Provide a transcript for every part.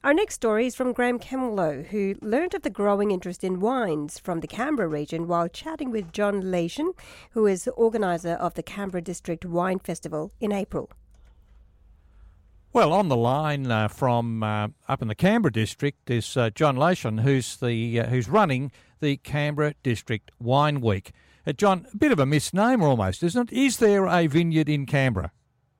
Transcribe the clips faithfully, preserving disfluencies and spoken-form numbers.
Our next story is from Graham Kemlow, who learned of the growing interest in wines from the Canberra region while chatting with John Lation, who is the organiser of the Canberra District Wine Festival in April. Well, on the line uh, from uh, up in the Canberra district is uh, John Lation, who's the uh, who's running the Canberra District Wine Week. Uh, John, a bit of a misnomer almost, isn't it? Is there a vineyard in Canberra?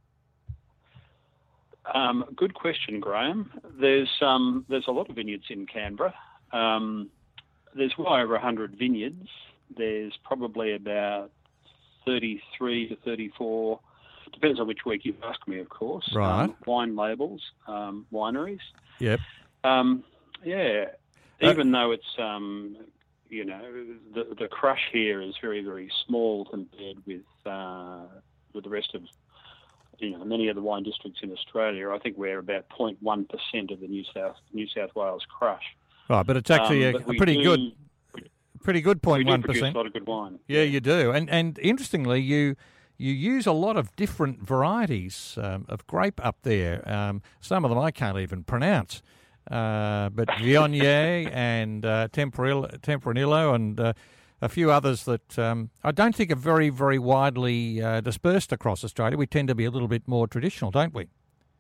Um, good question, Graham. There's um, there's a lot of vineyards in Canberra. Um, there's well over one hundred vineyards. There's probably about thirty-three to thirty-four. Depends on which week you ask me, of course. Right. Um, wine labels, um, wineries. Yep. Um, yeah. Even uh, though it's, um, you know, the the crush here is very, very small compared with uh, with the rest of, you know, many of the wine districts in Australia. I think we're about zero point one percent of the New South New South Wales crush. Right, but it's actually um, a, but a pretty do, good, pretty good zero point one percent. We do produce percent. a lot of good wine. Yeah, you do. And and interestingly, you you use a lot of different varieties um, of grape up there. Um, some of them I can't even pronounce. Uh, but Viognier and uh, Tempranillo, Tempranillo and uh, a few others that um, I don't think are very, very widely uh, dispersed across Australia. We tend to be a little bit more traditional, don't we?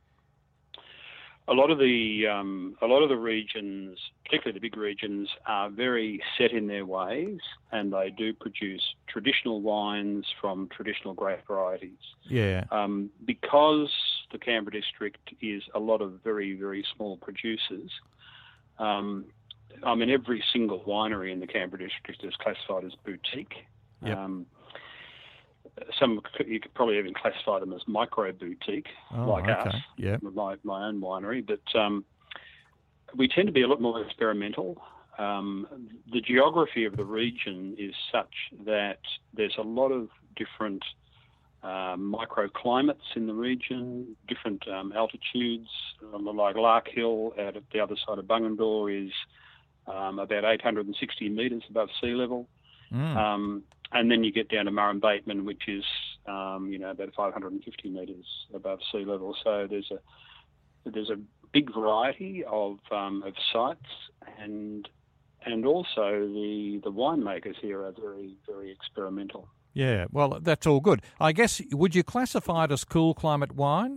A lot of the um, a lot of the regions, particularly the big regions, are very set in their ways, and they do produce traditional wines from traditional grape varieties. Yeah. Um, because the Canberra district is a lot of very, very small producers. Um, I mean, every single winery in the Canberra district is classified as boutique. Yep. Um, some you could probably even classify them as micro boutique, oh, like okay. us, yeah. my my own winery. But um, we tend to be a lot more experimental. Um, the geography of the region is such that there's a lot of different uh, microclimates in the region, different um, altitudes. Like Lark Hill out at the other side of Bungendore is um, about eight hundred sixty metres above sea level. Mm. Um, and then you get down to Murrumbateman, which is, um, you know, about five hundred fifty metres above sea level. So there's a there's a big variety of um, of sites, and and also the the winemakers here are very very experimental. Yeah, well, that's all good. I guess, would you classify it as cool climate wine?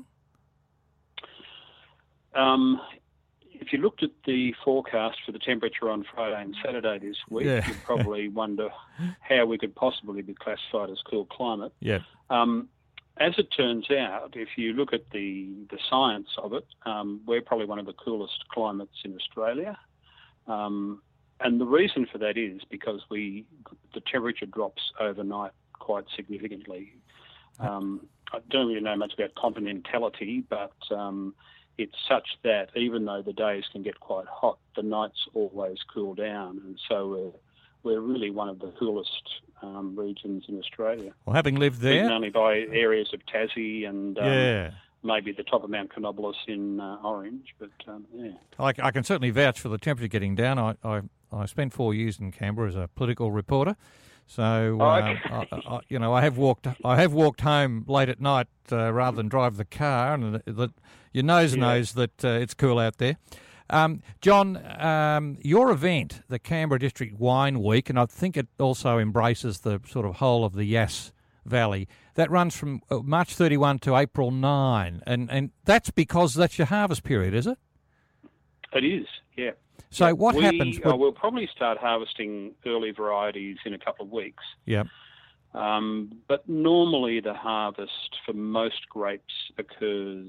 Um, if you looked at the forecast for the temperature on Friday and Saturday this week, Yeah. you'd probably wonder how we could possibly be classified as cool climate. Yeah. Um, as it turns out, if you look at the, the science of it, um, we're probably one of the coolest climates in Australia. Um, and the reason for that is because we the temperature drops overnight quite significantly. Um, I don't really know much about continentality, but um, it's such that even though the days can get quite hot, the nights always cool down, and so we're, we're really one of the coolest um, regions in Australia. Well, having lived there... Beaten only by areas of Tassie and um, yeah. maybe the top of Mount Canobolas in uh, Orange, but um, yeah. I, I can certainly vouch for the temperature getting down. I, I, I spent four years in Canberra as a political reporter. So, Oh, uh, okay. I, I, you know, I have walked. I have walked home late at night uh, rather than drive the car, and the, the, your nose Yeah. knows that uh, it's cool out there. Um, John, um, your event, the Canberra District Wine Week, and I think it also embraces the sort of whole of the Yass Valley. That runs from March thirty-first to April ninth, and and that's because that's your harvest period, is it? It is, yeah. So yeah, what we, happens? Uh, we'll probably start harvesting early varieties in a couple of weeks. Yeah. Um, but normally the harvest for most grapes occurs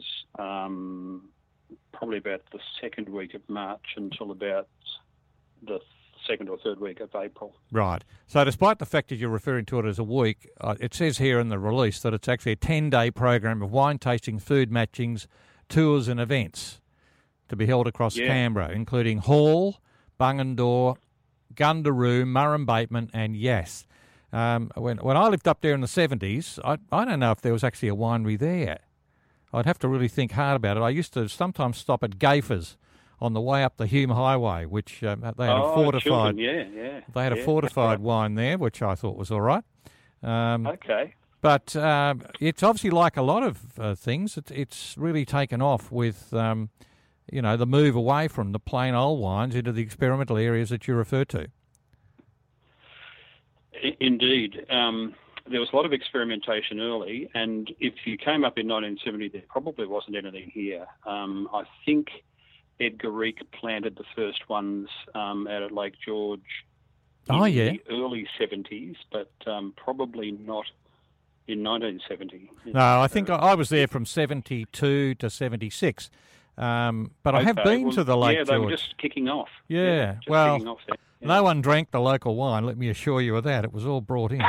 um, probably about the second week of March until about the second or third week of April. Right. So despite the fact that you're referring to it as a week, uh, it says here in the release that it's actually a ten-day program of wine tasting, food matchings, tours and events to be held across Yeah. Canberra, including Hall, Bungendore, Gundaroo, Murrumbateman and Yass. Um, when when I lived up there in the seventies, I, I don't know if there was actually a winery there. I'd have to really think hard about it. I used to sometimes stop at Gaffer's on the way up the Hume Highway, which um, they had oh, a fortified. Children, yeah, yeah. They had yeah, a fortified right. wine there, which I thought was all right. Um, Okay. But um, it's obviously like a lot of uh, things. It's, it's really taken off with um, you know, the move away from the plain old wines into the experimental areas that you refer to. Indeed. Um, there was a lot of experimentation early, and if you came up in nineteen seventy, there probably wasn't anything here. Um, I think Edgar Reek planted the first ones um, out at Lake George in oh, yeah. the early seventies, but um, probably not in nineteen seventy. No, I think I was there from seventy-two to seventy-six. Um, but okay, I have been well, to the Lake yeah, George. Yeah, they were just kicking off. Yeah, yeah just well, kicking off there. Yeah. No one drank the local wine, let me assure you of that. It was all brought in.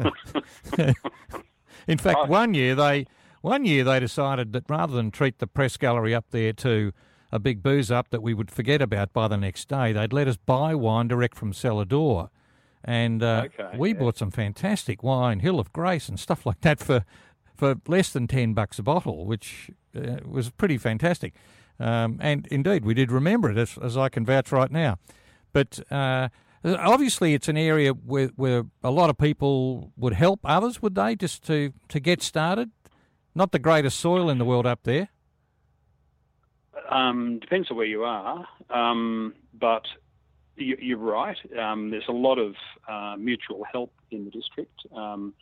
In fact, oh. one year they one year they decided that rather than treat the press gallery up there to a big booze up that we would forget about by the next day, they'd let us buy wine direct from cellar door. And uh, okay, we yeah. bought some fantastic wine, Hill of Grace and stuff like that for, for less than ten bucks a bottle, which uh, was pretty fantastic. Um, and indeed, we did remember it, as, as I can vouch right now. But uh, obviously it's an area where, where a lot of people would help others, would they, just to, to get started? Not the greatest soil in the world up there. Um, depends on where you are, um, but you, you're right. Um, there's a lot of uh, mutual help in the district. Um,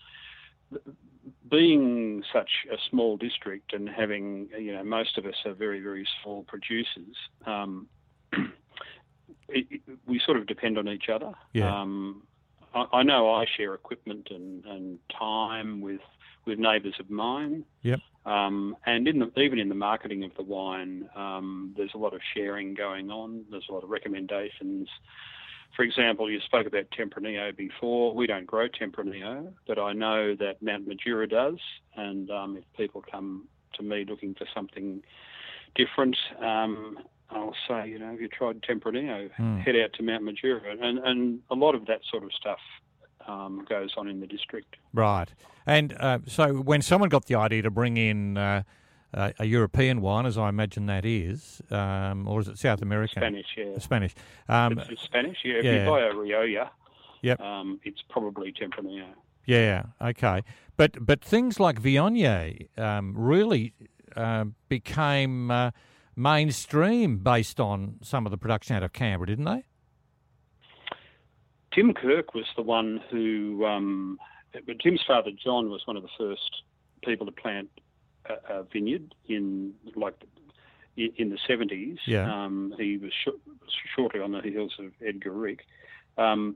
being such a small district and having, you know, most of us are very, very small producers, um, it, it, we sort of depend on each other. Yeah. Um, I, I know I share equipment and, and time with, with neighbours of mine. Yep. Um, and in the, even in the marketing of the wine, um, there's a lot of sharing going on. There's a lot of recommendations. For example, you spoke about Tempranillo before. We don't grow Tempranillo, but I know that Mount Majura does. And um, if people come to me looking for something different, um, I'll say, you know, have you tried Tempranillo? Mm. Head out to Mount Majura. And, and a lot of that sort of stuff um, goes on in the district. Right. And uh, so when someone got the idea to bring in uh, uh, a European wine, as I imagine that is, um, or is it South American? Spanish, yeah. Spanish. Um, it's, it's Spanish, yeah. If yeah. you buy a Rioja, yep. um, it's probably Tempranillo. Yeah, okay. But but things like Viognier um, really uh, became uh, mainstream based on some of the production out of Canberra, didn't they? Tim Kirk was the one who... Um, Tim's father, John, was one of the first people to plant a, a vineyard in like in the seventies. Yeah. Um, he was sh- shortly on the heels of Edgar Reek. Um,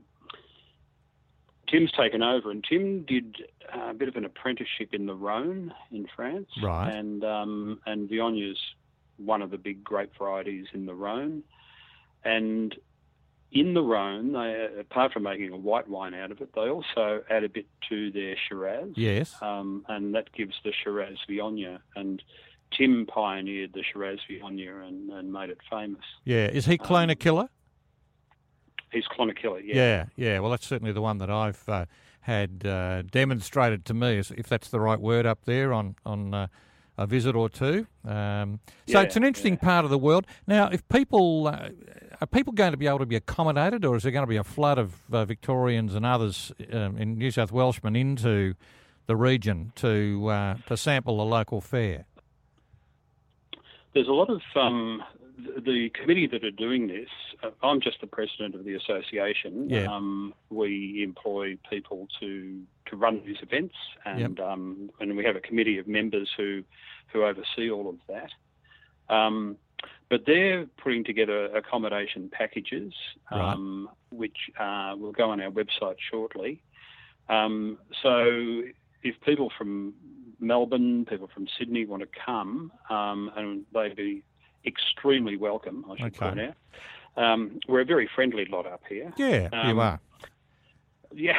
Tim's taken over, and Tim did a bit of an apprenticeship in the Rhone in France. Right. And um, and Viognier is one of the big grape varieties in the Rhone. And in the Rhone, they, apart from making a white wine out of it, they also add a bit to their Shiraz. Yes. Um, and that gives the Shiraz Viognier. And Tim pioneered the Shiraz Viognier and, and made it famous. Yeah. Is he Clonakilla? Um, he's Clonakilla, yeah. Yeah, yeah. Well, that's certainly the one that I've uh, had uh, demonstrated to me, if that's the right word, up there on, on uh, a visit or two. Um, so yeah, it's an interesting yeah. part of the world. Now, if people... Uh, Are people going to be able to be accommodated, or is there going to be a flood of uh, Victorians and others um, in New South Welshmen into the region to uh, to sample the local fare? There's a lot of um, the, the committee that are doing this. Uh, I'm just the president of the association. Yeah. Um, we employ people to to run these events, and Yep. um, and we have a committee of members who who oversee all of that. Um, But they're putting together accommodation packages, um, right. which uh, will go on our website shortly. Um, so if people from Melbourne, people from Sydney want to come, um, and they'd be extremely welcome, I should okay. point out. Um, we're a very friendly lot up here. Yeah, um, you are. Yeah.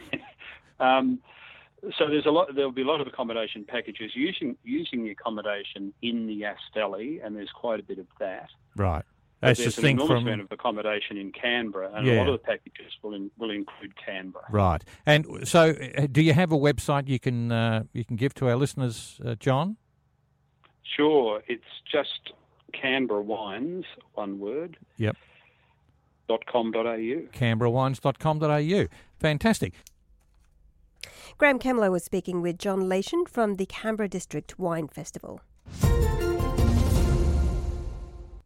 um, So there's a lot. There'll be a lot of accommodation packages using using the accommodation in the Astelli, and there's quite a bit of that. Right. But That's there's the an thing enormous from amount of accommodation in Canberra, and Yeah. a lot of the packages will in, will include Canberra. Right. And so, uh, do you have a website you can uh, you can give to our listeners, uh, John? Sure. It's just Canberra Wines, one word. Yep. dot com dot a u. Canberra wines dot com dot a u. Fantastic. Graham Kemlow was speaking with John Lation from the Canberra District Wine Festival.